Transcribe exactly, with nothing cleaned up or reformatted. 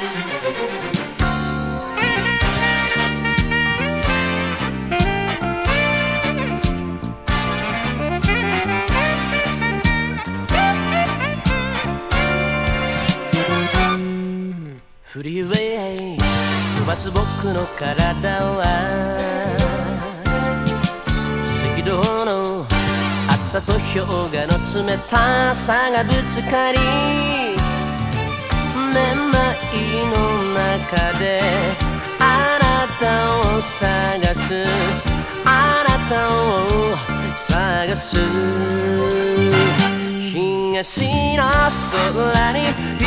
フリーウェイ飛ばす僕の体は赤道の暑さと氷河の冷たさがぶつかり、めまいの中であなたを探す、あなたを探す。東の空に